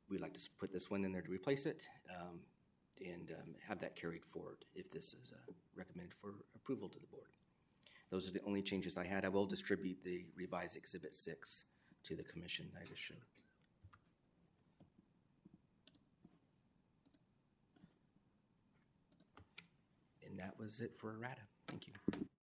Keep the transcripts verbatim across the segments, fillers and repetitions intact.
we'd like to s- put this one in there to replace it um, and um, have that carried forward if this is uh, recommended for approval to the board. Those are the only changes I had. I will distribute the revised Exhibit six to the commission I just showed. And that was it for errata. Thank you.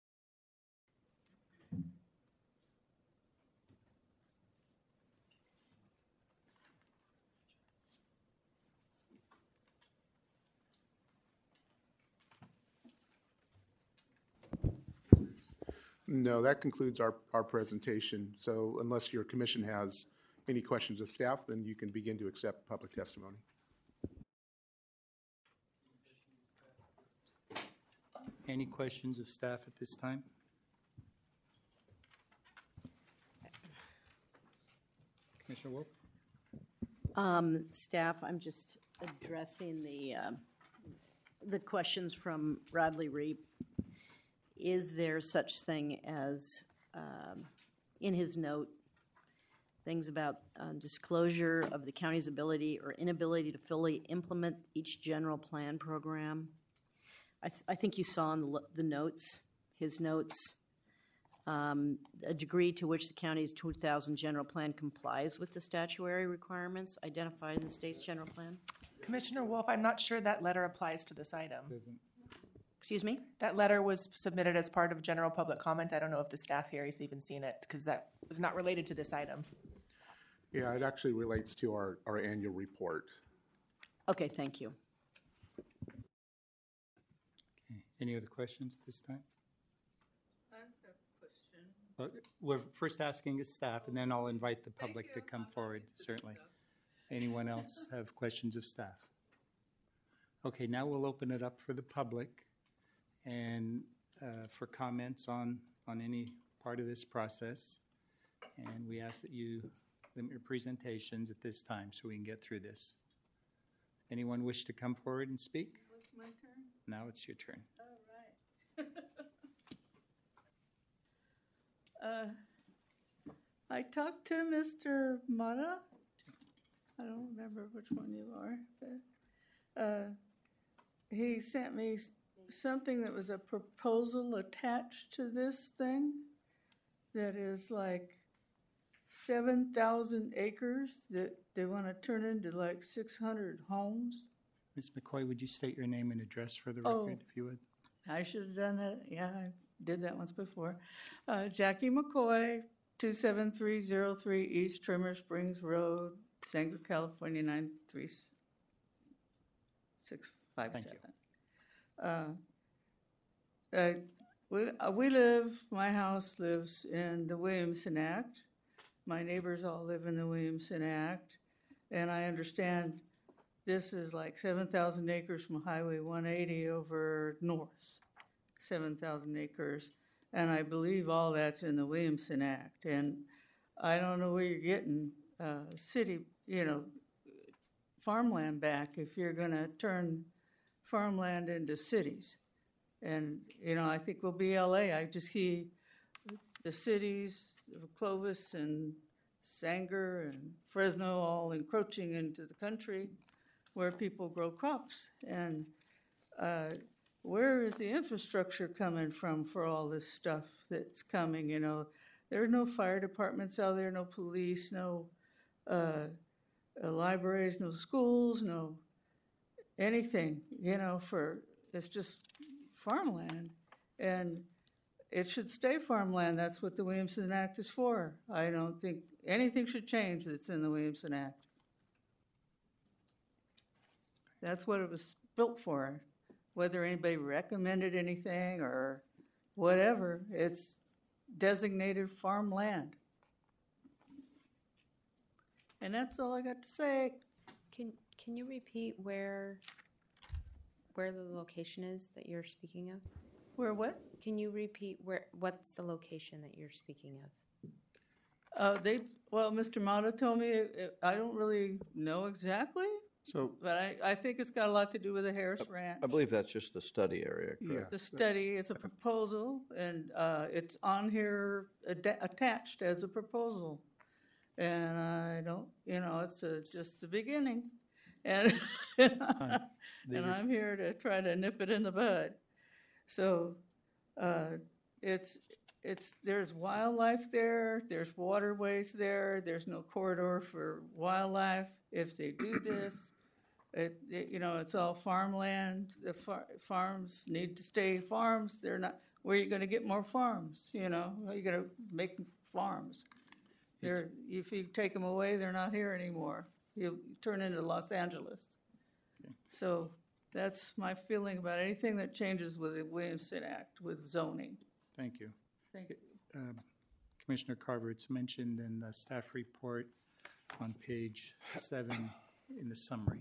No, that concludes our, our presentation. So unless your commission has any questions of staff, then you can begin to accept public testimony. Any questions of staff at this time? Commissioner Wolf? Um, Staff, I'm just addressing the, um, the questions from Radley Reap. Is there such thing as, um, in his note, things about um, disclosure of the county's ability or inability to fully implement each general plan program? I, th- I think you saw in the, lo- the notes, his notes, um, a degree to which the county's two thousand general plan complies with the statutory requirements identified in the state's general plan. Commissioner Wolf, I'm not sure that letter applies to this item. Doesn't. Excuse me? That letter was submitted as part of general public comment. I don't know if the staff here has even seen it because that was not related to this item. Yeah, it actually relates to our, our annual report. Okay, thank you. Okay. Any other questions at this time? I have a question. Uh, We're first asking is staff, and then I'll invite the Thank public to you. come I'm forward, happy to certainly. stuff. Anyone else have questions of staff? Okay, now we'll open it up for the public and uh, for comments on, on any part of this process. And we ask that you limit your presentations at this time so we can get through this. Anyone wish to come forward and speak? What's my turn? Now it's your turn. All right. uh, I talked to Mister Mata. I don't remember which one you are, but uh, he sent me s- something that was a proposal attached to this thing that is like seven thousand acres that they want to turn into like six hundred homes. Miz McCoy, would you state your name and address for the Oh. record, if you would? I should have done that. Yeah, I did that once before. Uh, Jackie McCoy, two seven three zero three East Trimmer Springs Road, Sanger, California, nine three six five seven. Uh, uh, we, uh, we live, my house lives in the Williamson Act. My neighbors all live in the Williamson Act. And I understand this is like seven thousand acres from Highway one eighty over north, seven thousand acres. And I believe all that's in the Williamson Act. And I don't know where you're getting uh, city, you know, farmland back if you're going to turn farmland into cities. And, you know, I think we'll be L A. I just see the cities of Clovis and Sanger and Fresno all encroaching into the country where people grow crops. And uh, where is the infrastructure coming from for all this stuff that's coming? You know, there are no fire departments out there, no police, no uh, uh, libraries, no schools, no anything, you know, for, it's just farmland. And it should stay farmland. That's what the Williamson Act is for. I don't think anything should change that's in the Williamson Act. That's what it was built for. Whether anybody recommended anything or whatever, it's designated farmland. And that's all I got to say. Can can you repeat where where the location is that you're speaking of? Where what? Can you repeat where what's the location that you're speaking of? Uh, they, well, Mister Mata told me, uh, I don't really know exactly, So, but I, I think it's got a lot to do with the Harris Ranch. I believe that's just the study area, yeah. correct? The study, it's a proposal, and uh, it's on here ad- attached as a proposal. And I don't, you know, it's uh, just the beginning. And, They and ref- I'm here to try to nip it in the bud. So uh, it's, it's, there's wildlife there, there's waterways there, there's no corridor for wildlife. If they do this, it, it, you know, it's all farmland. The far, farms need to stay farms. They're not, where are you gonna get more farms, you know? How are you gonna make farms? They're, if you take them away, they're not here anymore. You turn into Los Angeles. So that's my feeling about anything that changes with the Williamson Act, with zoning. Thank you. Thank you. Um, Commissioner Carver, it's mentioned in the staff report on page seven in the summary.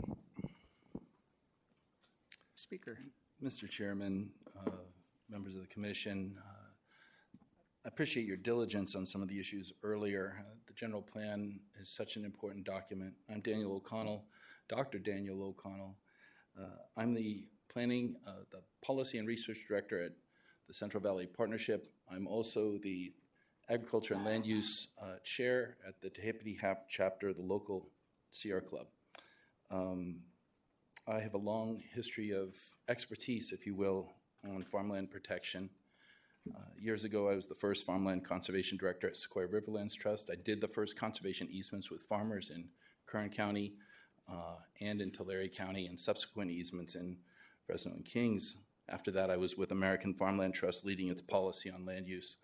Speaker. Mister Chairman, uh, members of the commission, uh, I appreciate your diligence on some of the issues earlier. Uh, the general plan is such an important document. I'm Daniel O'Connell, Doctor Daniel O'Connell. Uh, I'm the planning, uh, the policy and research director at the Central Valley Partnership. I'm also the agriculture and land use uh, chair at the Tehipite Hap chapter, the local Sierra Club. Um, I have a long history of expertise, if you will, on farmland protection. Uh, years ago, I was the first farmland conservation director at Sequoia Riverlands Trust. I did the first conservation easements with farmers in Kern County uh, and in Tulare County, and subsequent easements in Fresno and Kings. After that, I was with American Farmland Trust leading its policy on land use.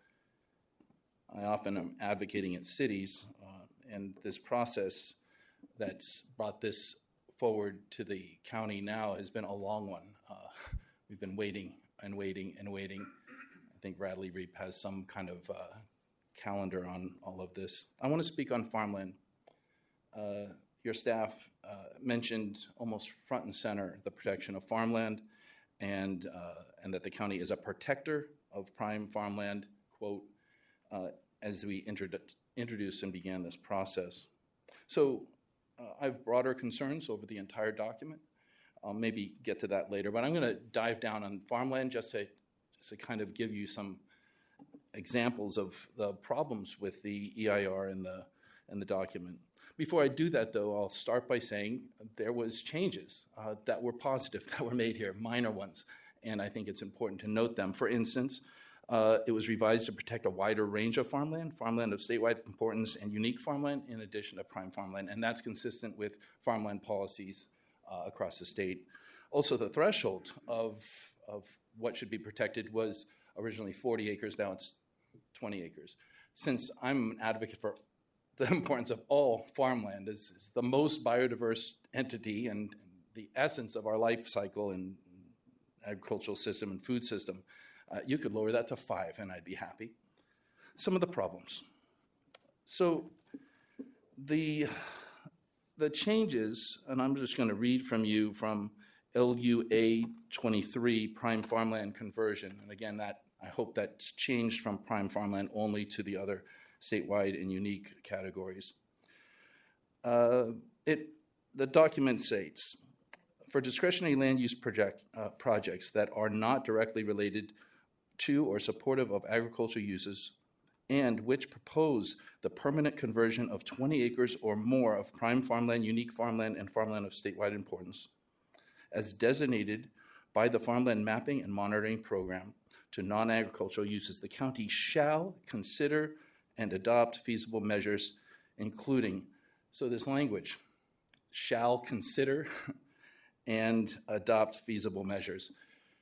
I often am advocating at cities, uh, and this process that's brought this forward to the county now has been a long one. Uh, we've been waiting and waiting and waiting. I think Radley Reap has some kind of uh, calendar on all of this. I want to speak on farmland. Uh, your staff uh, mentioned almost front and center the protection of farmland, and uh, and that the county is a protector of prime farmland, quote, uh, as we introdu- introduced and began this process. So uh, I have broader concerns over the entire document. I'll maybe get to that later, but I'm going to dive down on farmland just to, just to kind of give you some examples of the problems with the E I R and the, and the document. Before I do that, though, I'll start by saying there was changes uh, that were positive that were made here, minor ones, and I think it's important to note them. For instance, uh, it was revised to protect a wider range of farmland, farmland of statewide importance, and unique farmland, in addition to prime farmland, and that's consistent with farmland policies uh, across the state. Also, the threshold of, of what should be protected was originally forty acres, now it's twenty acres. Since I'm an advocate for the importance of all farmland, is, is the most biodiverse entity and, and the essence of our life cycle and agricultural system and food system, uh, you could lower that to five and I'd be happy. Some of the problems. So the, the changes, and I'm just going to read from you from L U A twenty-three, prime farmland conversion. And again, that I hope that's changed from prime farmland only to the other statewide and unique categories. Uh, it, the document states, for discretionary land use project, uh, projects that are not directly related to or supportive of agricultural uses and which propose the permanent conversion of twenty acres or more of prime farmland, unique farmland, and farmland of statewide importance, as designated by the Farmland Mapping and Monitoring Program to non-agricultural uses, the county shall consider and adopt feasible measures, including, so this language, shall consider and adopt feasible measures.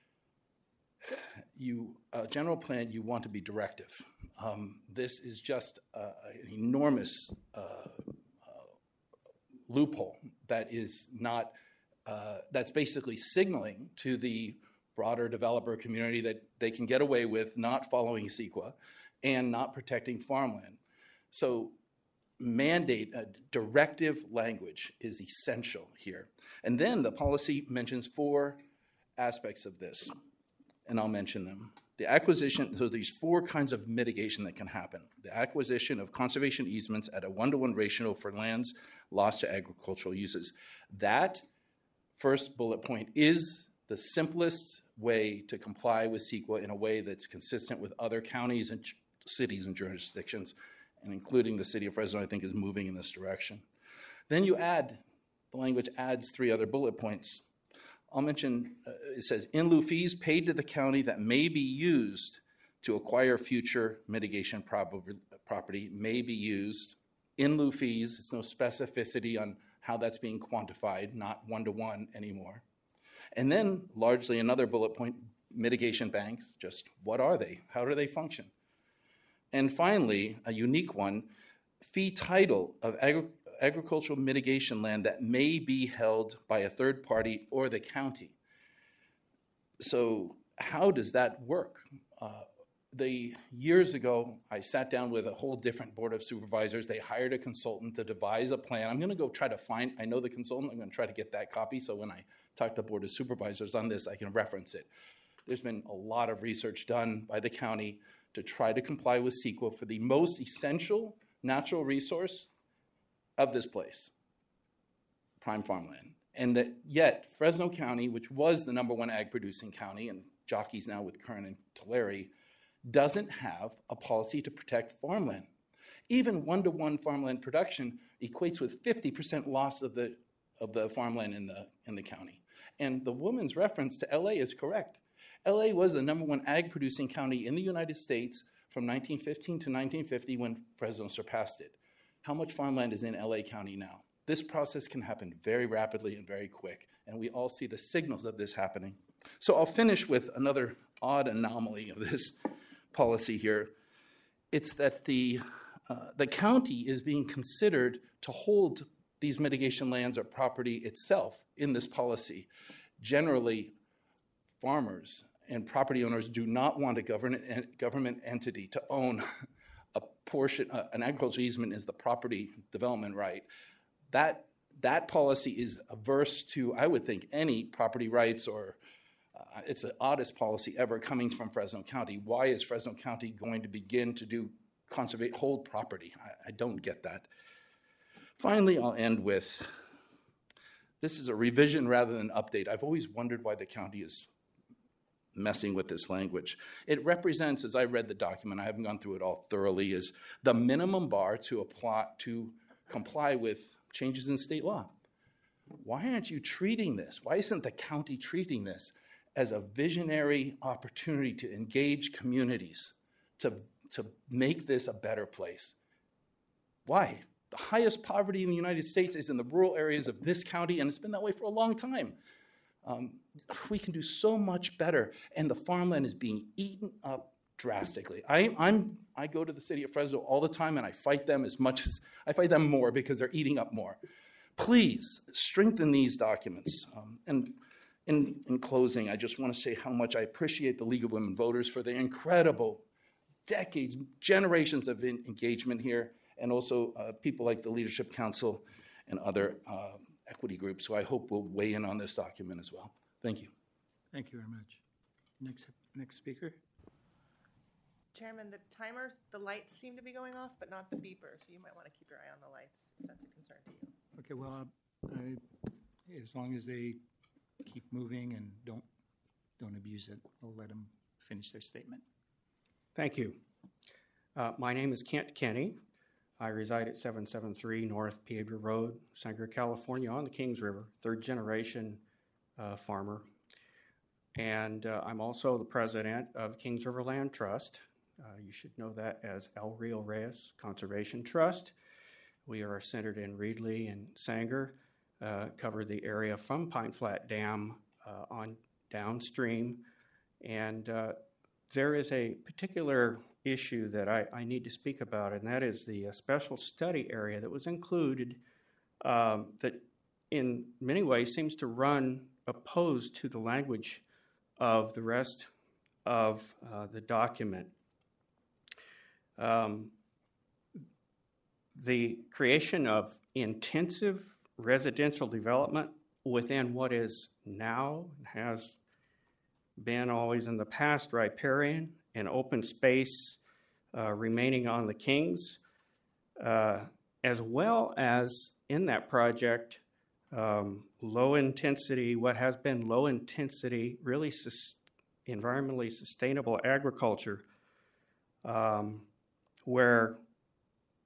You, uh, general plan, you want to be directive. Um, this is just uh, an enormous uh, uh, loophole that is not, uh, that's basically signaling to the broader developer community that they can get away with not following CEQA and not protecting farmland. So mandate, a directive language is essential here. And then the policy mentions four aspects of this, and I'll mention them. The acquisition, so there's four kinds of mitigation that can happen. The acquisition of conservation easements at a one-to-one ratio for lands lost to agricultural uses. That first bullet point is the simplest way to comply with CEQA in a way that's consistent with other counties and cities and jurisdictions, and including the city of Fresno, I think, is moving in this direction. Then you add, the language adds three other bullet points. I'll mention, uh, it says, in lieu fees paid to the county that may be used to acquire future mitigation prob- property may be used. In lieu fees, there's no specificity on how that's being quantified, not one-to-one anymore. And then, largely another bullet point, mitigation banks, just what are they? How do they function? And finally, a unique one, fee title of agri- agricultural mitigation land that may be held by a third party or the county. So how does that work? Uh, the years ago, I sat down with a whole different board of supervisors. They hired a consultant to devise a plan. I'm going to go try to find, I know the consultant, I'm going to try to get that copy so when I talk to the board of supervisors on this, I can reference it. There's been a lot of research done by the county to try to comply with CEQA for the most essential natural resource of this place, prime farmland. And that yet Fresno County, which was the number one ag producing county, and Jockey's now with Kern and Tulare, doesn't have a policy to protect farmland. Even one-to-one farmland production equates with fifty percent loss of the, of the farmland in the, in the county. And the woman's reference to L A is correct. L A was the number one ag producing county in the United States from nineteen fifteen to nineteen fifty when Fresno surpassed it. How much farmland is in L A County now? This process can happen very rapidly and very quick, and we all see the signals of this happening. So I'll finish with another odd anomaly of this policy here. It's that the, uh, the county is being considered to hold these mitigation lands or property itself in this policy. Generally, farmers and property owners do not want a government, government entity to own a portion, uh, an agricultural easement is the property development right. That, that policy is averse to, I would think, any property rights or uh, it's the oddest policy ever coming from Fresno County. Why is Fresno County going to begin to do conservate, hold property? I, I don't get that. Finally, I'll end with, this is a revision rather than update. I've always wondered why the county is messing with this language. It represents, as I read the document, I haven't gone through it all thoroughly, is the minimum bar to apply to comply with changes in state law. Why aren't you treating this? Why isn't the county treating this as a visionary opportunity to engage communities, to, to make this a better place? Why? The highest poverty in the United States is in the rural areas of this county, and it's been that way for a long time. Um, we can do so much better, and the farmland is being eaten up drastically. I, I'm, I go to the city of Fresno all the time, and I fight them as much as, I fight them more because they're eating up more. Please strengthen these documents. Um, and in, in closing, I just want to say how much I appreciate the League of Women Voters for their incredible decades, generations of in, engagement here, and also uh, people like the Leadership Council and other uh, equity groups who I hope will weigh in on this document as well. Thank you. Thank you very much. Next, next speaker. Chairman, the timer, the lights seem to be going off, but not the beeper, so you might want to keep your eye on the lights if that's a concern to you. Okay, well, I, as long as they keep moving and don't, don't abuse it, I'll let them finish their statement. Thank you. Uh, my name is Kent Kenny. I reside at seven seventy-three North Piedra Road, Sanger, California, on the Kings River, third generation uh, farmer. And uh, I'm also the president of Kings River Land Trust. Uh, you should know that as El Rio Reyes Conservation Trust. We are centered in Reedley and Sanger, uh, cover the area from Pine Flat Dam uh, on downstream. And uh, there is a particular issue that I, I need to speak about, and that is the uh, special study area that was included um, that in many ways seems to run opposed to the language of the rest of uh, the document. Um, the creation of intensive residential development within what is now, has been always in the past, riparian and open space uh, remaining on the Kings, uh, as well as in that project, um, low intensity, what has been low intensity, really sus- environmentally sustainable agriculture, um, where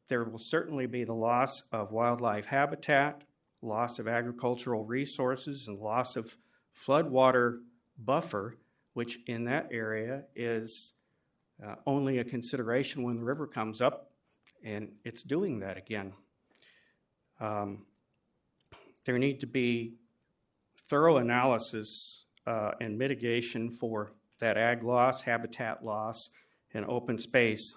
There will certainly be the loss of wildlife habitat, loss of agricultural resources, and loss of floodwater buffer, which in that area is uh, only a consideration when the river comes up, and it's doing that again. Um, there need to be thorough analysis uh, and mitigation for that ag loss, habitat loss, and open space.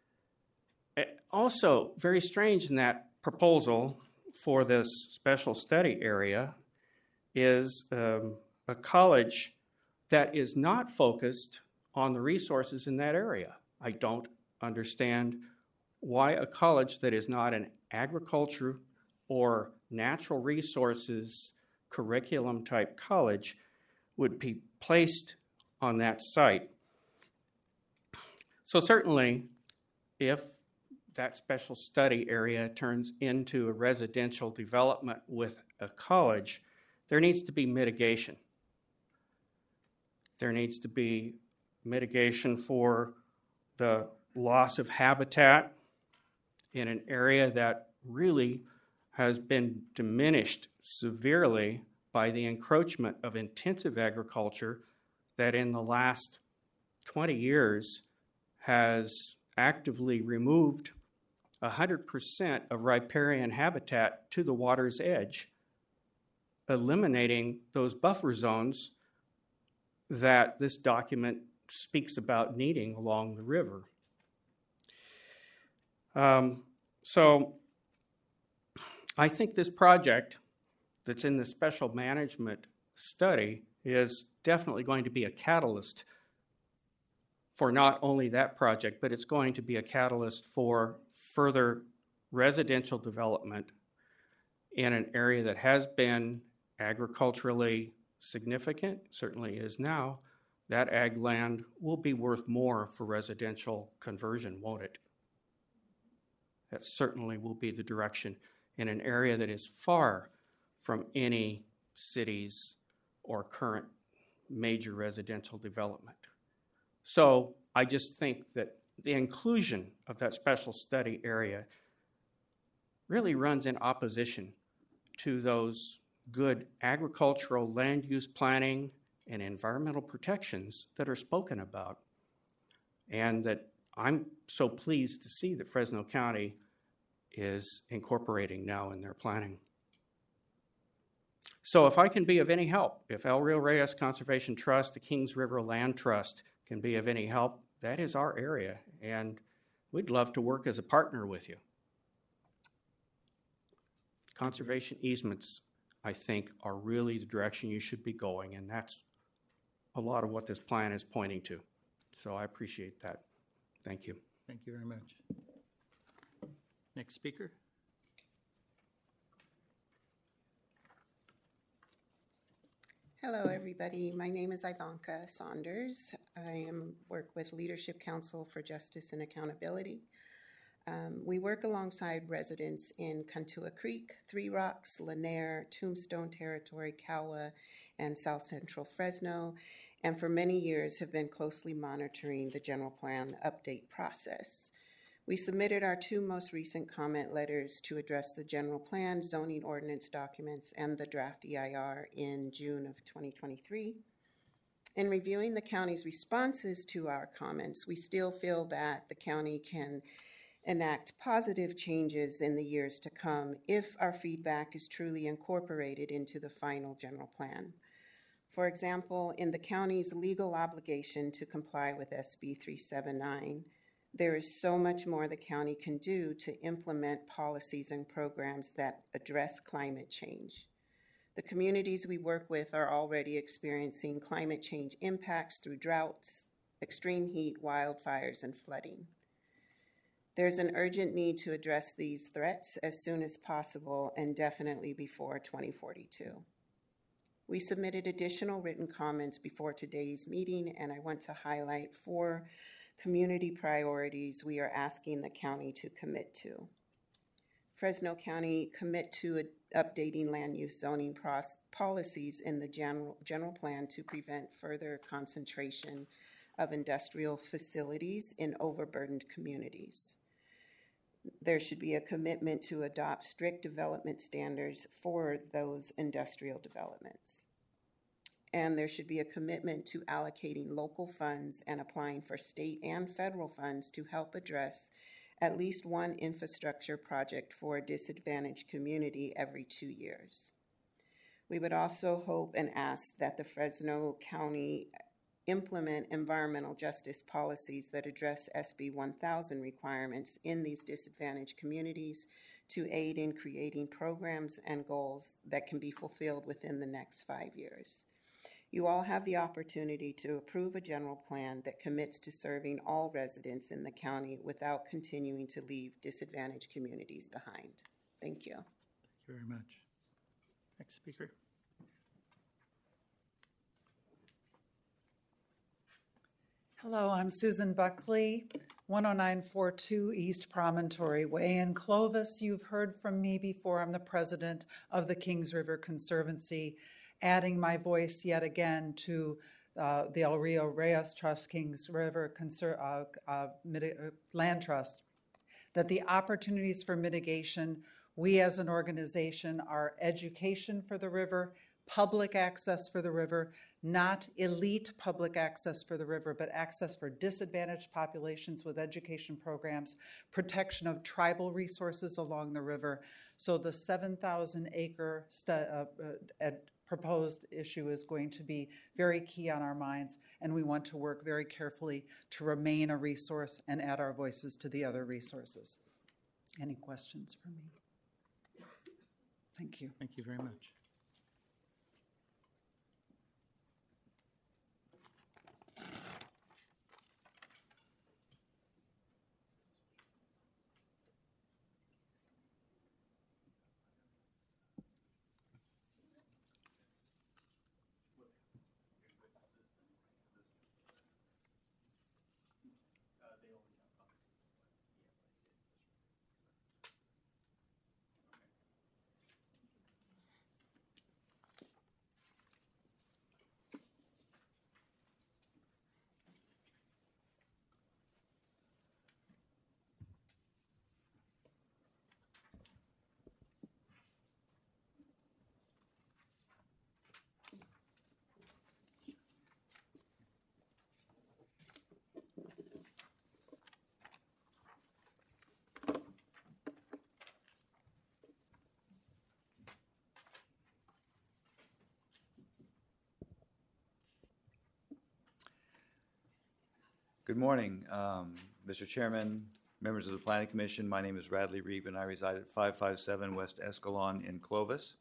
Also, very strange in that proposal for this special study area is um, a college that is not focused on the resources in that area. I don't understand why a college that is not an agriculture or natural resources curriculum type college would be placed on that site. So certainly, if that special study area turns into a residential development with a college, there needs to be mitigation. There needs to be mitigation for the loss of habitat in an area that really has been diminished severely by the encroachment of intensive agriculture that in the last twenty years has actively removed one hundred percent of riparian habitat to the water's edge, eliminating those buffer zones that this document speaks about needing along the river. Um, so I think this project that's in the special management study is definitely going to be a catalyst for not only that project, but it's going to be a catalyst for further residential development in an area that has been agriculturally significant, certainly is now. That ag land will be worth more for residential conversion, won't it? That certainly will be the direction in an area that is far from any cities or current major residential development. So I just think that the inclusion of that special study area really runs in opposition to those good agricultural land use planning and environmental protections that are spoken about, and that I'm so pleased to see that Fresno County is incorporating now in their planning. So if I can be of any help, if El Rio Reyes Conservation Trust, the Kings River Land Trust can be of any help, that is our area, and we'd love to work as a partner with you. Conservation easements, I think, are really the direction you should be going, and that's a lot of what this plan is pointing to. So I appreciate that. Thank you. Thank you very much. Next speaker. Hello, everybody. My name is Ivanka Saunders. I am work with Leadership Council for Justice and Accountability. Um, we work alongside residents in Cantua Creek, Three Rocks, Lanier, Tombstone Territory, Kawa, and South Central Fresno, and for many years have been closely monitoring the general plan update process. We submitted our two most recent comment letters to address the general plan, zoning ordinance documents, and the draft E I R in June of twenty twenty-three. In reviewing the county's responses to our comments, we still feel that the county can enact positive changes in the years to come if our feedback is truly incorporated into the final general plan. For example, in the county's legal obligation to comply with S B three seventy-nine, there is so much more the county can do to implement policies and programs that address climate change. The communities we work with are already experiencing climate change impacts through droughts, extreme heat, wildfires, and flooding. There's an urgent need to address these threats as soon as possible and definitely before twenty forty-two. We submitted additional written comments before today's meeting, and I want to highlight four community priorities we are asking the county to commit to. Fresno County commit to updating land use zoning pros- policies in the general, general plan to prevent further concentration of industrial facilities in overburdened communities. There should be a commitment to adopt strict development standards for those industrial developments. And there should be a commitment to allocating local funds and applying for state and federal funds to help address at least one infrastructure project for a disadvantaged community every two years. We would also hope and ask that the Fresno County implement environmental justice policies that address S B one thousand requirements in these disadvantaged communities to aid in creating programs and goals that can be fulfilled within the next five years. You all have the opportunity to approve a general plan that commits to serving all residents in the county without continuing to leave disadvantaged communities behind. Thank you. Thank you very much. Next speaker. Hello, I'm Susan Buckley, one oh nine forty-two East Promontory Way in Clovis. You've heard from me before. I'm the president of the Kings River Conservancy, adding my voice yet again to uh, the El Rio Reyes Trust, Kings River Conser- uh, uh, Mid- uh, Land Trust, that the opportunities for mitigation, we as an organization, are education for the river, public access for the river, not elite public access for the river, but access for disadvantaged populations with education programs, protection of tribal resources along the river. So the seven thousand acre stu- uh, uh, proposed issue is going to be very key on our minds, and we want to work very carefully to remain a resource and add our voices to the other resources. Any questions for me? Thank you. Thank you very much. Good morning, um, Mister Chairman, members of the Planning Commission. My name is Radley Reeb, and I reside at five five seven West Escalon in Clovis.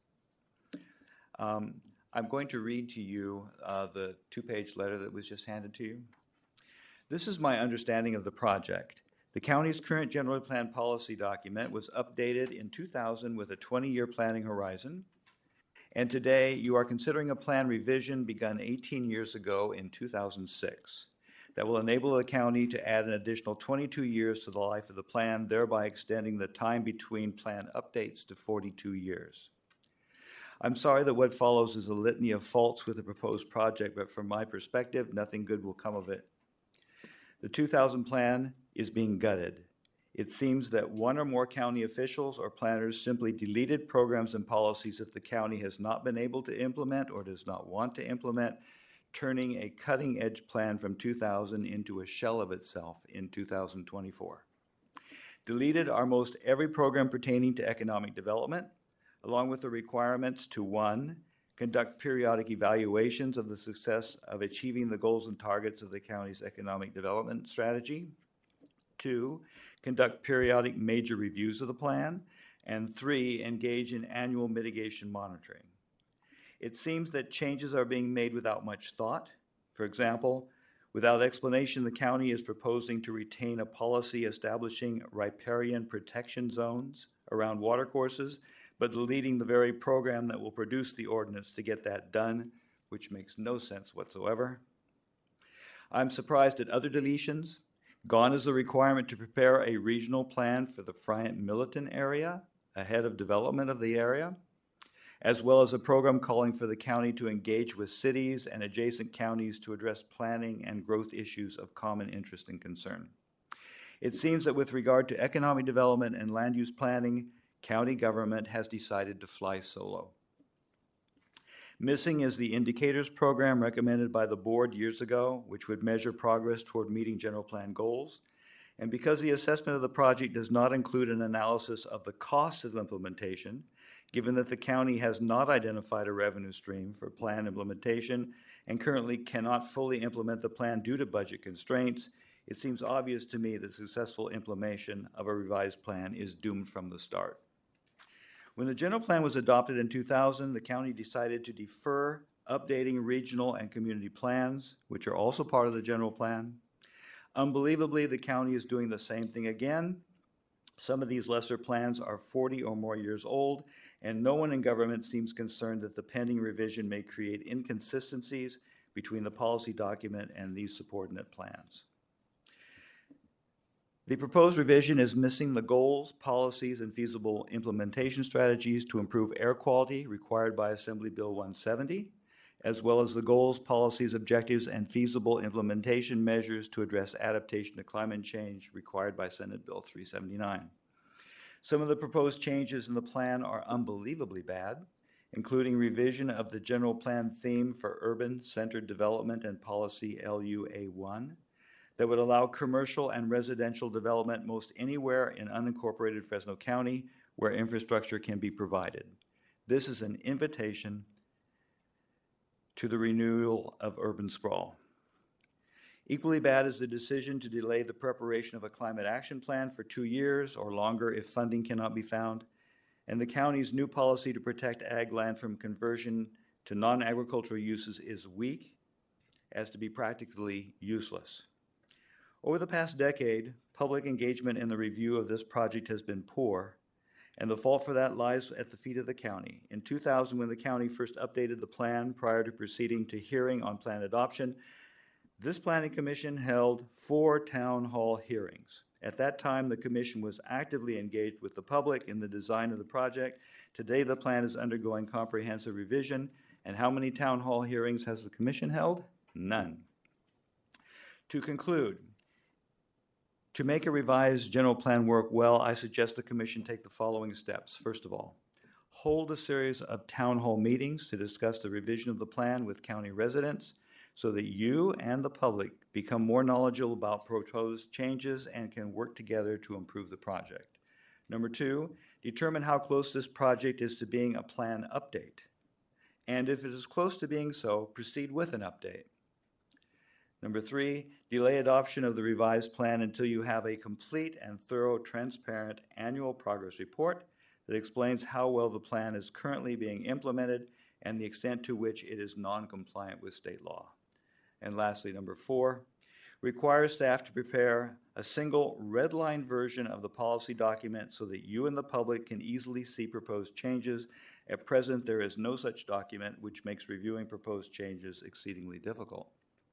Um, I'm going to read to you uh, the two-page letter that was just handed to you. This is my understanding of the project. The county's current general plan policy document was updated in two thousand with a twenty-year planning horizon, and today you are considering a plan revision begun eighteen years ago in two thousand six. That will enable the county to add an additional twenty-two years to the life of the plan, thereby extending the time between plan updates to forty-two years. I'm sorry that what follows is a litany of faults with the proposed project, but from my perspective, nothing good will come of it. The two thousand plan is being gutted. It seems that one or more county officials or planners simply deleted programs and policies that the county has not been able to implement or does not want to implement, turning a cutting-edge plan from two thousand into a shell of itself in two thousand twenty-four. Deleted are most every program pertaining to economic development, along with the requirements to, one, conduct periodic evaluations of the success of achieving the goals and targets of the county's economic development strategy, two, conduct periodic major reviews of the plan, and three, engage in annual mitigation monitoring. It seems that changes are being made without much thought. For example, without explanation, the county is proposing to retain a policy establishing riparian protection zones around watercourses, but deleting the very program that will produce the ordinance to get that done, which makes no sense whatsoever. I'm surprised at other deletions. Gone is the requirement to prepare a regional plan for the Friant-Milliton area ahead of development of the area, as well as a program calling for the county to engage with cities and adjacent counties to address planning and growth issues of common interest and concern. It seems that with regard to economic development and land use planning, county government has decided to fly solo. Missing is the indicators program recommended by the board years ago, which would measure progress toward meeting general plan goals. And because the assessment of the project does not include an analysis of the cost of implementation, given that the county has not identified a revenue stream for plan implementation and currently cannot fully implement the plan due to budget constraints, it seems obvious to me that successful implementation of a revised plan is doomed from the start. When the general plan was adopted in two thousand, the county decided to defer updating regional and community plans, which are also part of the general plan. Unbelievably, the county is doing the same thing again. Some of these lesser plans are forty or more years old, and no one in government seems concerned that the pending revision may create inconsistencies between the policy document and these subordinate plans. The proposed revision is missing the goals, policies, and feasible implementation strategies to improve air quality required by Assembly Bill one seventy, as well as the goals, policies, objectives, and feasible implementation measures to address adaptation to climate change required by Senate Bill three seventy-nine. Some of the proposed changes in the plan are unbelievably bad, including revision of the general plan theme for urban-centered development and policy L U A one, that would allow commercial and residential development most anywhere in unincorporated Fresno County where infrastructure can be provided. This is an invitation to the renewal of urban sprawl. Equally bad is the decision to delay the preparation of a climate action plan for two years or longer if funding cannot be found, and the county's new policy to protect ag land from conversion to non-agricultural uses is weak as to be practically useless. Over the past decade, public engagement in the review of this project has been poor, and the fault for that lies at the feet of the county. In two thousand, when the county first updated the plan prior to proceeding to hearing on plan adoption, this planning commission held four town hall hearings. At that time, the commission was actively engaged with the public in the design of the project. Today, the plan is undergoing comprehensive revision, and how many town hall hearings has the commission held? None. To conclude, to make a revised general plan work well, I suggest the commission take the following steps. First of all, hold a series of town hall meetings to discuss the revision of the plan with county residents so that you and the public become more knowledgeable about proposed changes and can work together to improve the project. Number two, determine how close this project is to being a plan update. And if it is close to being so, proceed with an update. Number three, delay adoption of the revised plan until you have a complete and thorough, transparent annual progress report that explains how well the plan is currently being implemented and the extent to which it is non-compliant with state law. And lastly, number four, require staff to prepare a single red-line version of the policy document so that you and the public can easily see proposed changes. At present, there is no such document, which makes reviewing proposed changes exceedingly difficult.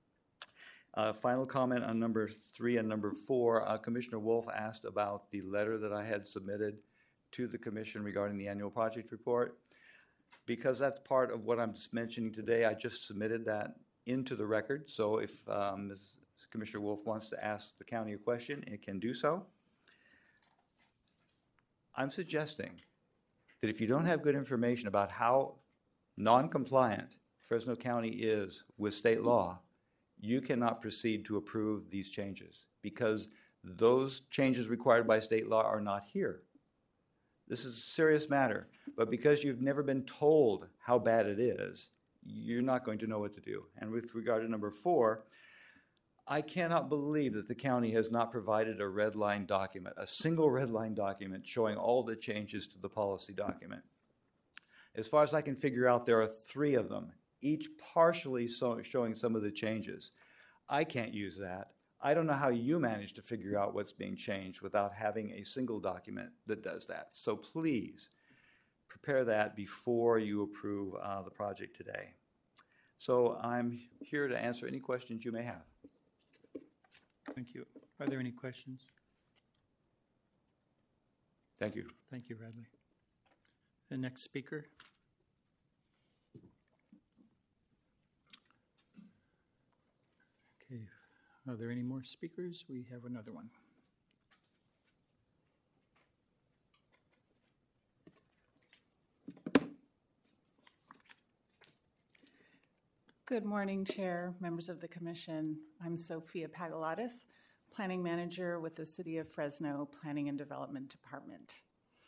Uh, final comment on number three and number four. Uh, Commissioner Wolf asked about the letter that I had submitted to the commission regarding the annual project report. Because that's part of what I'm just mentioning today, I just submitted that into the record. So if um, Miz Commissioner Wolf wants to ask the county a question, it can do so. I'm suggesting that if you don't have good information about how non-compliant Fresno County is with state law, you cannot proceed to approve these changes because those changes required by state law are not here. This is a serious matter, but because you've never been told how bad it is, you're not going to know what to do. And with regard to number four, I cannot believe that the county has not provided a red line document, a single red line document showing all the changes to the policy document. As far as I can figure out, there are three of them, each partially so showing some of the changes. I can't use that. I don't know how you manage to figure out what's being changed without having a single document that does that. So please prepare that before you approve uh, the project today. So I'm here to answer any questions you may have. Thank you. Are there any questions? Thank you. Thank you, Radley. The next speaker. Okay. Are there any more speakers? We have another one. Good morning, Chair, members of the Commission. I'm Sophia Pagalatis, Planning Manager with the City of Fresno Planning and Development Department.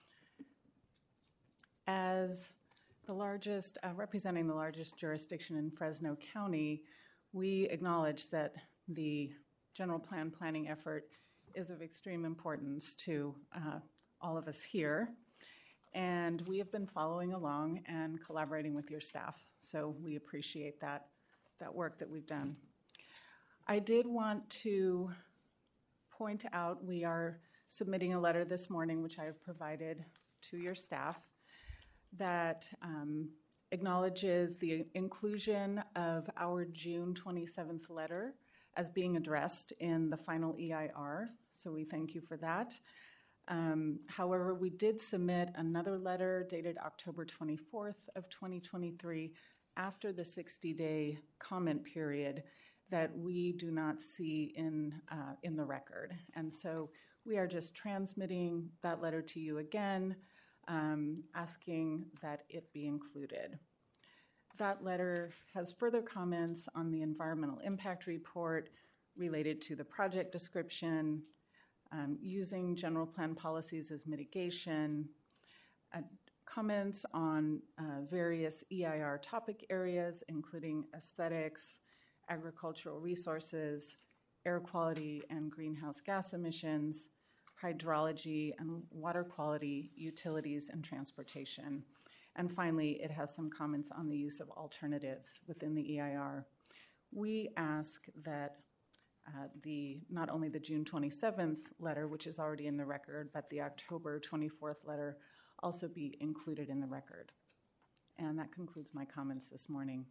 As the largest, uh, representing the largest jurisdiction in Fresno County, we acknowledge that the general plan planning effort is of extreme importance to uh, all of us here. And we have been following along and collaborating with your staff. So we appreciate that, that work that we've done. I did want to point out we are submitting a letter this morning, which I have provided to your staff, that um, acknowledges the inclusion of our June twenty-seventh letter as being addressed in the final E I R. So we thank you for that. Um, however, we did submit another letter dated October twenty-fourth of twenty twenty-three after the sixty-day comment period that we do not see in, uh, in the record. And so we are just transmitting that letter to you again, um, asking that it be included. That letter has further comments on the environmental impact report related to the project description, um, using general plan policies as mitigation, uh, comments on uh, various E I R topic areas, including aesthetics, agricultural resources, air quality and greenhouse gas emissions, hydrology and water quality, utilities and transportation. And finally, it has some comments on the use of alternatives within the E I R. We ask that uh, the not only the June twenty-seventh letter, which is already in the record, but the October twenty-fourth letter also be included in the record. And that concludes my comments this morning.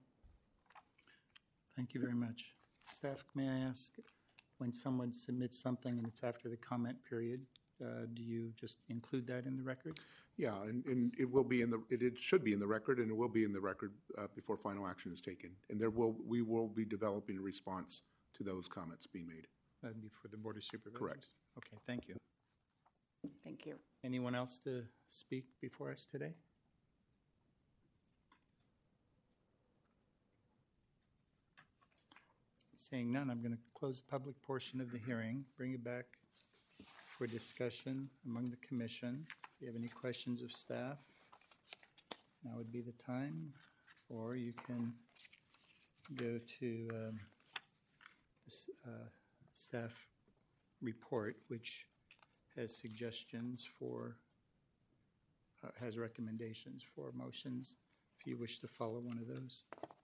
Thank you very much. Staff, may I ask, when someone submits something and it's after the comment period, uh, do you just include that in the record? Yeah, and, and it will be in the, it, it should be in the record, and it will be in the record uh, before final action is taken. And there will, we will be developing a response to those comments being made. That'd be for the Board of Supervisors? Correct. Okay, thank you. Thank you. Anyone else to speak before us today? Seeing none, I'm going to close the public portion of the hearing, bring it back for discussion among the commission. If you have any questions of staff, now would be the time, or you can go to um, this, uh, staff report, which has suggestions for, uh, has recommendations for motions, if you wish to follow one of those.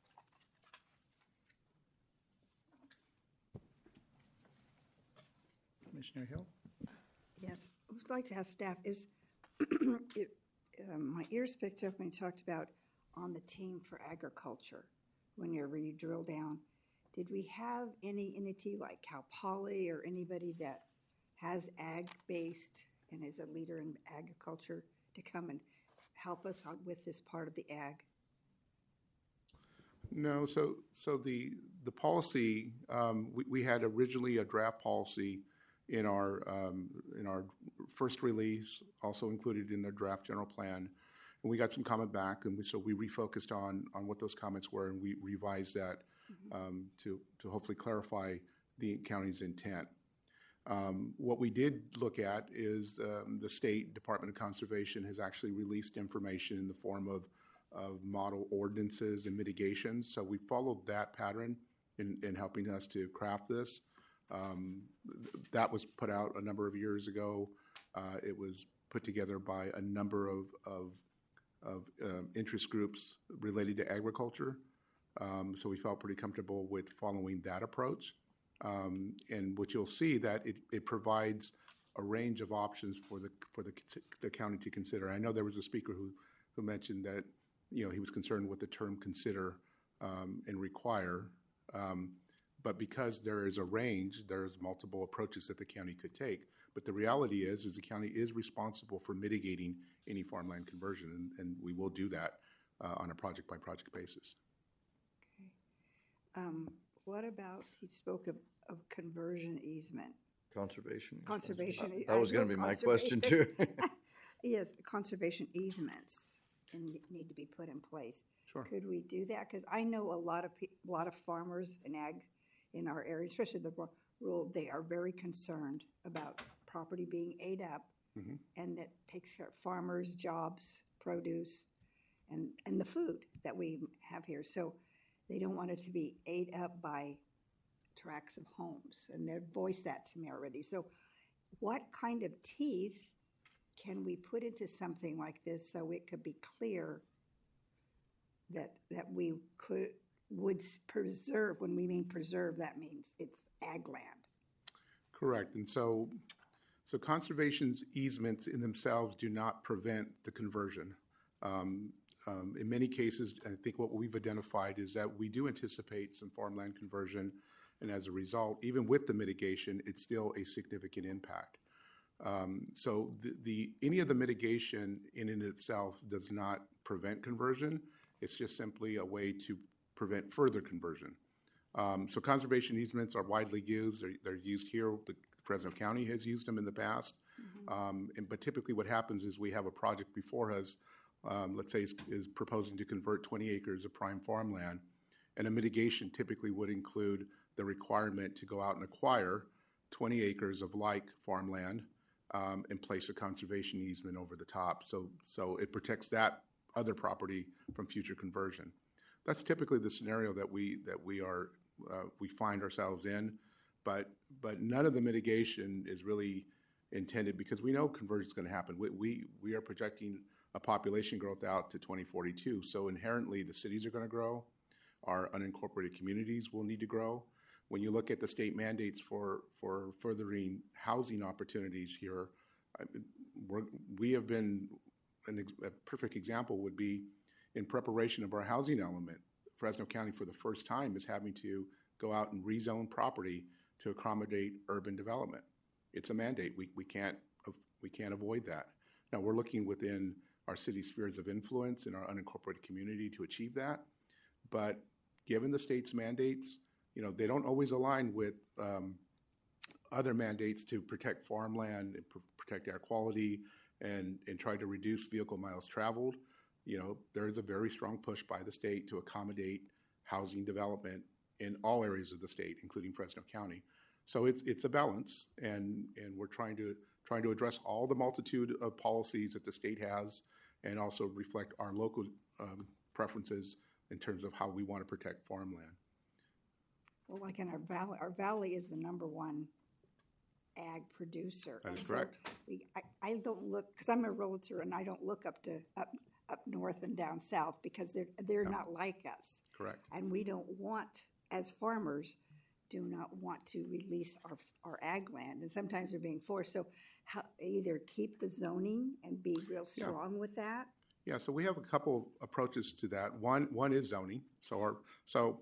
Commissioner Hill? Yes, I would like to ask staff, is, it, um, my ears picked up when you talked about on the team for agriculture, whenever you drill down. Did we have any entity like Cal Poly or anybody that has ag-based and is a leader in agriculture to come and help us on, with this part of the ag? No, so so the the policy, um, we, we had originally a draft policy in our um, in our first release, also included in the draft general plan, and we got some comment back, and we, so we refocused on on what those comments were, and we revised that mm-hmm. um, to to hopefully clarify the county's intent. Um, what we did look at is um, the State Department of Conservation has actually released information in the form of of model ordinances and mitigations. So we followed that pattern in, in helping us to craft this. Um, that was put out a number of years ago. Uh, it was put together by a number of, of, of um, interest groups related to agriculture. Um, so we felt pretty comfortable with following that approach. Um, and what you'll see that it, it provides a range of options for the for the, the county to consider. I know there was a speaker who, who mentioned that you know, he was concerned with the term consider um, and require. Um, but because there is a range, there's multiple approaches that the county could take. But the reality is, is the county is responsible for mitigating any farmland conversion, and, and we will do that uh, on a project-by-project basis. Okay. Um, what about, he spoke of, of conversion easement. Conservation. Conservation. That, that was going to be my question, too. Yes, conservation easements. and need to be put in place. Sure. Could we do that? Because I know a lot of, pe- a lot of farmers and ag in our area, especially the ru- rural, they are very concerned about property being ate up, Mhm. and that takes care of farmers, jobs, produce, and, and the food that we have here. So they don't want it to be ate up by tracts of homes, and they've voiced that to me already. So what kind of teeth can we put into something like this so it could be clear that, that we could, would s- preserve, when we mean preserve, that means it's ag land? Correct. And so, so conservation's easements in themselves do not prevent the conversion. Um, um, in many cases, I think what we've identified is that we do anticipate some farmland conversion, and as a result, even with the mitigation, it's still a significant impact. Um, so the, the any of the mitigation in and itself does not prevent conversion. It's just simply a way to prevent further conversion. Um, so conservation easements are widely used. They're, they're used here. The Fresno County has used them in the past. Um, and, but typically what happens is we have a project before us, um, let's say is, is proposing to convert twenty acres of prime farmland. And a mitigation typically would include the requirement to go out and acquire twenty acres of like farmland um, and place a conservation easement over the top. So, so it protects that other property from future conversion. That's typically the scenario that we that we are uh, we find ourselves in, but but none of the mitigation is really intended because we know conversion is going to happen. We, we we are projecting a population growth out to twenty forty-two, so inherently the cities are going to grow, our unincorporated communities will need to grow. When you look at the state mandates for for furthering housing opportunities here, I, we're, we have been an ex, a perfect example would be in preparation of our housing element. Fresno County for the first time is having to go out and rezone property to accommodate urban development. It's a mandate. We, we can't we can't avoid that. Now we're looking within our city spheres of influence in our unincorporated community to achieve that. But given the state's mandates, you know, they don't always align with um, other mandates to protect farmland and pr- protect air quality and, and try to reduce vehicle miles traveled. You know, there is a very strong push by the state to accommodate housing development in all areas of the state, including Fresno County. So it's it's a balance, and and we're trying to trying to address all the multitude of policies that the state has, and also reflect our local um, preferences in terms of how we want to protect farmland. Well, like in our valley, our valley is the number one ag producer. That is And so correct. We, I, I don't look, because I'm a realtor, and I don't look up to, up, up north and down south, because they're, they're No. not like us. Correct. And we don't want, as farmers, do not want to release our, our ag land, and sometimes they're being forced. So how, either keep the zoning and be real Yeah. strong with that. Yeah, so we have a couple approaches to that. One one is zoning. So our so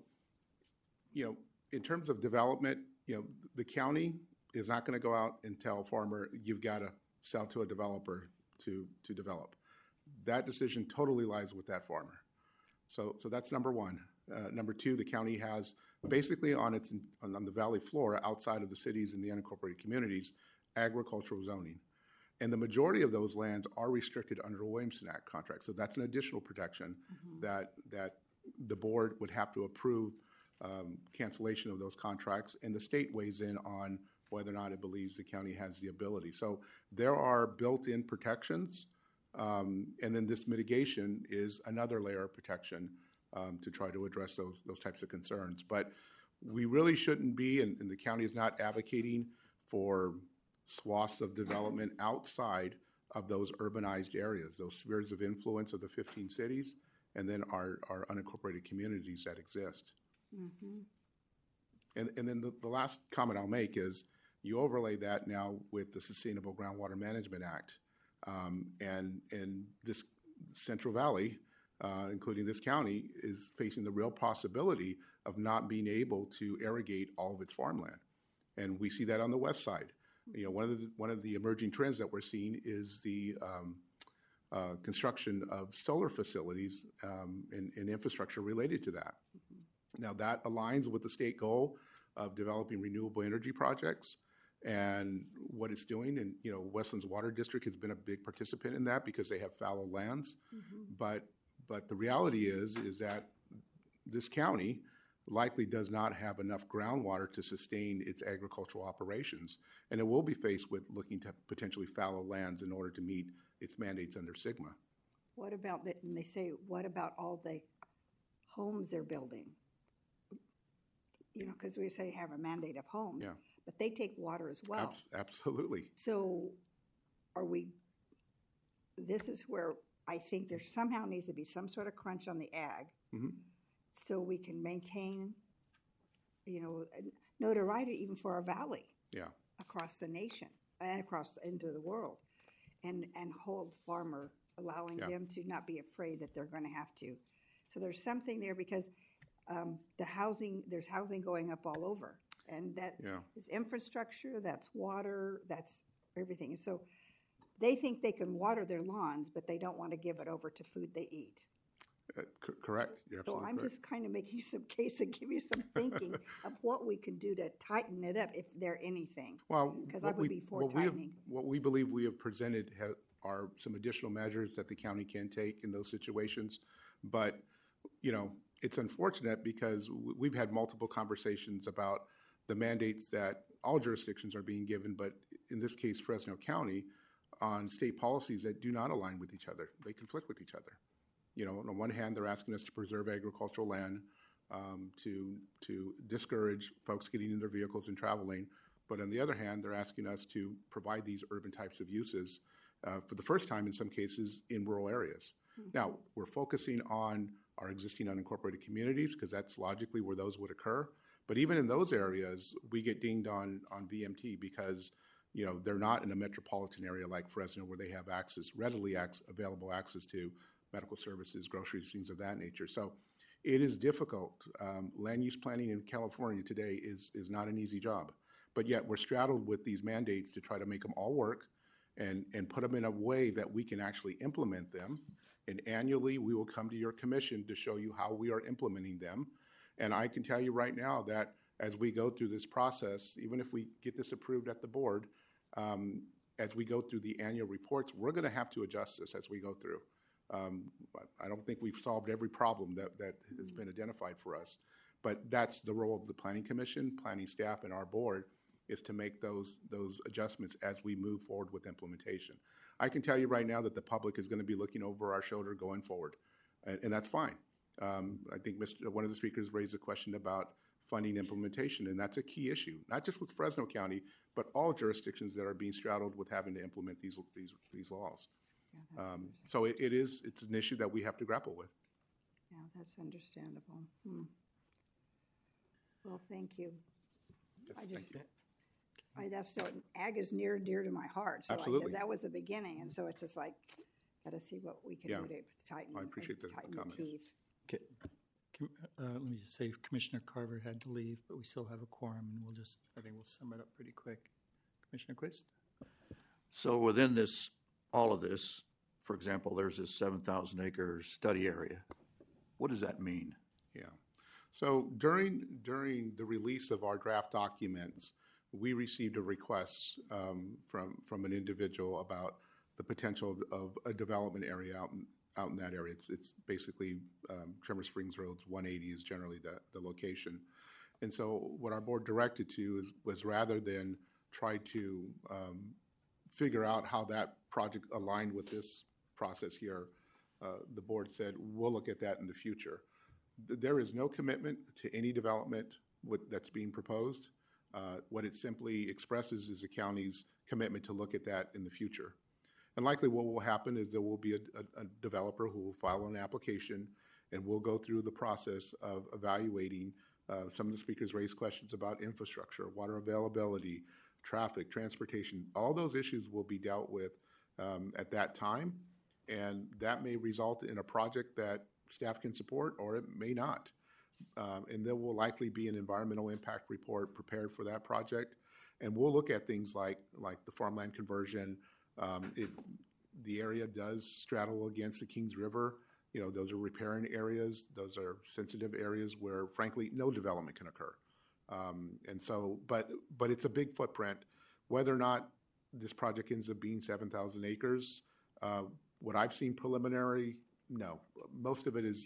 you know, in terms of development, you know, the county is not going to go out and tell a farmer you've got to sell to a developer to to develop. That decision totally lies with that farmer. So so that's number one. Uh, number two, the county has basically on its on, on the valley floor, outside of the cities and the unincorporated communities, agricultural zoning. And the majority of those lands are restricted under a Williamson Act contract. So that's an additional protection that that the board would have to approve um, cancellation of those contracts, and the state weighs in on whether or not it believes the county has the ability. So there are built-in protections, um, and then this mitigation is another layer of protection um, to try to address those those types of concerns. But we really shouldn't be, and, and the county is not advocating for swaths of development outside of those urbanized areas, those spheres of influence of the fifteen cities, and then our, our unincorporated communities that exist. Mm-hmm. And, and then the, the last comment I'll make is you overlay that now with the Sustainable Groundwater Management Act. Um, and, and this Central Valley, uh, including this county, is facing the real possibility of not being able to irrigate all of its farmland. And we see that on the west side. You know, one of the one of the emerging trends that we're seeing is the um, uh, construction of solar facilities um, and, and infrastructure related to that. Mm-hmm. Now, that aligns with the state goal of developing renewable energy projects, and what it's doing. And, you know, Westlands Water District has been a big participant in that because they have fallow lands. But, but the reality is, is that this county likely does not have enough groundwater to sustain its agricultural operations. And it will be faced with looking to potentially fallow lands in order to meet its mandates under SGMA. What about that, and they say, what about all the homes they're building? You know, because we say have a mandate of homes, Yeah. but they take water as well. Abs- Absolutely. So are we, this is where I think there somehow needs to be some sort of crunch on the ag Mhm. so we can maintain, you know, notoriety even for our valley Yeah. across the nation and across into the world, and, and hold farmer, allowing Yeah. them to not be afraid that they're going to have to. So there's something there because um, the housing, there's housing going up all over. And that Yeah. is infrastructure, that's water, that's everything. And so they think they can water their lawns, but they don't want to give it over to food they eat. Uh, c- correct. You're So absolutely I'm correct. just kind of making some case and give you some thinking of what we can do to tighten it up if there anything. Well, Because I what would we- be for what we have- tightening. What we believe we have presented ha- are some additional measures that the county can take in those situations. But, you know, it's unfortunate because w- we've had multiple conversations about the mandates that all jurisdictions are being given, but in this case, Fresno County, on state policies that do not align with each other. They conflict with each other. You know, on the one hand, they're asking us to preserve agricultural land, um, to, to discourage folks getting in their vehicles and traveling. But on the other hand, they're asking us to provide these urban types of uses uh, for the first time in some cases in rural areas. Now, we're focusing on our existing unincorporated communities because that's logically where those would occur. But even in those areas, we get dinged on, on V M T because, you know, they're not in a metropolitan area like Fresno where they have access, readily ac- available access to medical services, groceries, things of that nature. So it is difficult. Um, land use planning in California today is, is not an easy job. But yet we're straddled with these mandates to try to make them all work and, and put them in a way that we can actually implement them. And annually, we will come to your commission to show you how we are implementing them. And I can tell you right now that as we go through this process, even if we get this approved at the board, um, as we go through the annual reports, we're going to have to adjust this as we go through. Um, I don't think we've solved every problem that, that has been identified for us, but that's the role of the Planning Commission, planning staff, and our board is to make those, those adjustments as we move forward with implementation. I can tell you right now that the public is going to be looking over our shoulder going forward, and, and that's fine. Um, I think Mister one of the speakers raised a question about funding implementation, and that's a key issue, not just with Fresno County, but all jurisdictions that are being straddled with having to implement these, these, these laws. Um, so it, it is, it's an issue that we have to grapple with. Yeah, that's understandable. Hmm. Well, thank you. Yes, I thank just, you. I, that's so, ag is near and dear to my heart. So I- Absolutely. that was the beginning, and so it's just like, gotta see what we can Yeah. do to tighten, I appreciate the- the tighten the comments. teeth. Com- Uh, let me just say, Commissioner Carver had to leave, but we still have a quorum, and we'll just, I think we'll sum it up pretty quick. Commissioner Quist? So within this, all of this, for example, there's this seven thousand acre study area. What does that mean? Yeah. So during, during the release of our draft documents, we received a request um, from, from an individual about the potential of, of a development area out in, out in that area. It's, it's basically um, Tremor Springs Roads one eighty is generally the, the location. And so what our board directed to is, was rather than try to um, figure out how that project aligned with this process here, uh, the board said, we'll look at that in the future. Th- There is no commitment to any development with, that's being proposed. Uh, what it simply expresses is the county's commitment to look at that in the future. And likely what will happen is there will be a, a, a developer who will file an application, and we'll go through the process of evaluating. Uh, some of the speakers raised questions about infrastructure, water availability, traffic, transportation. All those issues will be dealt with um, at that time, and that may result in a project that staff can support, or it may not. Um, and there will likely be an environmental impact report prepared for that project, and we'll look at things like like the farmland conversion. Um, it, the area does straddle against the Kings River. You know, those are riparian areas. Those are sensitive areas where, frankly, no development can occur. Um, and so, but but it's a big footprint. Whether or not this project ends up being seven thousand acres, uh, what I've seen preliminary, no. Most of it is